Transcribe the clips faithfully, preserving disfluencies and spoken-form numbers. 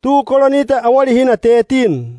tu kolonita awali hina tetin.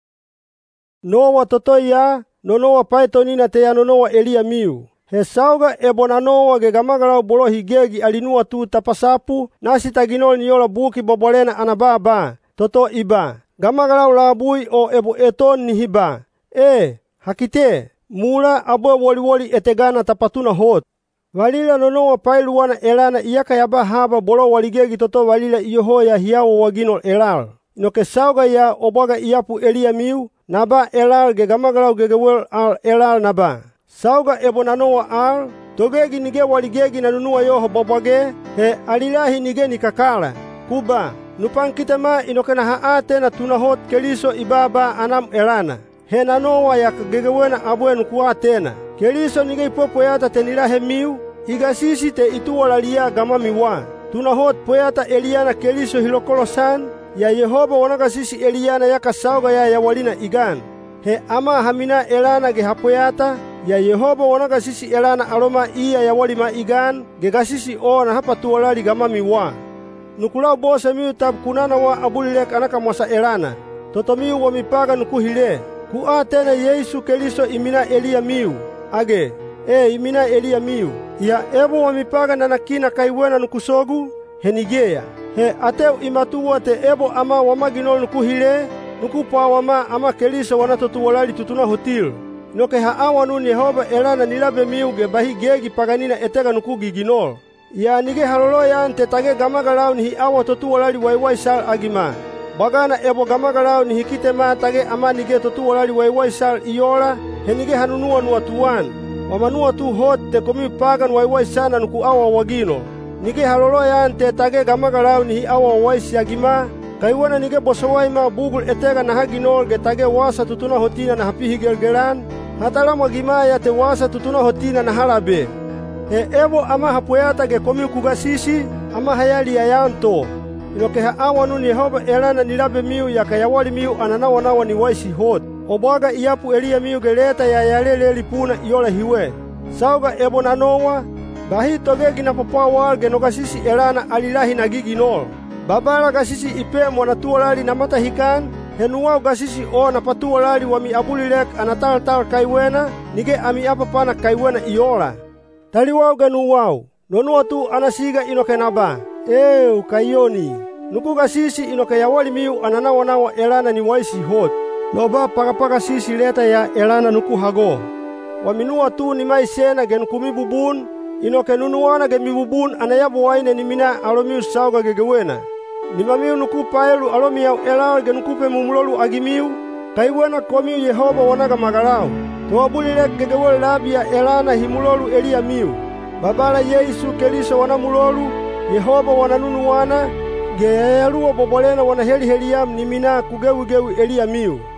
Noa totoya no Noa paitonina te ano Noa Elia miu. He sauga ebona Noa ge gamagalau bolo higegi alinua tu tapasapu nasi taginol niola buki bobolena anababa. Toto iba. Gamagalau labui o ebo eton ni hiba. E, hakite, mula abo woli woli etegana tapatuna hot. Walila no Noa pailuana elana iyaka yaba haba bolo waligegi toto walila iyohoya hiawo waginol elal. Inoke sauga ya obaga iapu Elia miu, naba elal ge gamagalau gegewel al elal naba. Sauga ebona Noa al, togegi nige waligegi na nunua yoho bobage, he alilahi nige nikakala. Kuba, nupang kita ma inoke na haate na tunahot keliso ibaba anam elana. He na Noa ya gegewena abue nukua tena. Keliso nige ipopoyata tenilahe miu, igasisi te ituwa lia gamamiwa. Tunahot poyata Eliana keliso hilokolosan, ya Yehova wanagasisi Eliana yaka sauga ya yawalina igan. He ama hamina elana ge hapoyata, ya Yehova wanagasisi elana aloma iya yawalima igan, ge gasisi o na hapa tuwalali gamamiwa. Nukulau bosa miu tab kunana wa abulilek anaka mwasa elana. Toto miu wa mipaga nukuhile. Kua tena Yesu keliso imina Elia miu. Age, e imina Elia miu. Ya ebo wa mipaga nanakina kaiwena nukusogu, henigeya. He ateu imatuwa te ebo ama wamaginol nukuhile, nukupa wama ama keliso wanatotu walali tutuna hotil. Noke haawa nun Yehova elana nilabe miu ge bahi gegi paganina etega nukugiginol. Ya nige haloloyan te tage gamagalau ni awa totu walali waiwai sal agima. Bagana ebo gamagalau ni hikite ma tage ama nige totu walali waiwai sal iola, he nige hanunua nuatuan. Wamanua tu hot te komi pagan waiwai sana nuku awa wagino. Nige haloloyan te tage gamagalau ni awa wai siagima, kaiwana nige bosowai ma bugul etega na haginol ge tage wasa tutuna hotina na hapihi gelgelan, hatalama gimaya te wasa tutuna hotina na halabe. He ebo ama hapoyata ge komi kugasisi, ama hayali ya yanto. Inoke haawa nun Yehova elana nilabe miu ya kayawali miu ananawa nawa ni waisi hot. Obaga iapu Elia miu ge leta ya yalele lipuna iola hiwe. Sauga ebo na Noa, bahi togegi na papawal ge nogasisi elana alilahi na giginol. Babala gasisi ipe mwana tuwalali na matahikan, henuwao gasisi o na patuwalali wa mi abulilek anatal tal kaiwena, nige ami apapana kaiwena iola. Taliwao ganuwao, nonua tu anasiga inoke naba, eeu kayoni. Nuku gasisi inoke yawali miu ananawa nawa elana ni waisi hot. Noba pagapaka sisi leta ya elana nuku hago. Waminua tu ni maisena gen kumibubun, inoke nunuwana gen mibubun anayabu waine ni mina alomiu sauga gegewena. Nimamiu nuku paelu alomiau elal gen nukupe mumulolu agimiu, kaiwena komiu Yehova wanaga magalau. Toabulilek gegewel labia elana himulolu Elia miu. Babala Yesu keliso wanamulolu, Yehova wananunuwana, geyayaluwa bobolena wanaheli heliam nimina kugewu gewu Elia miu.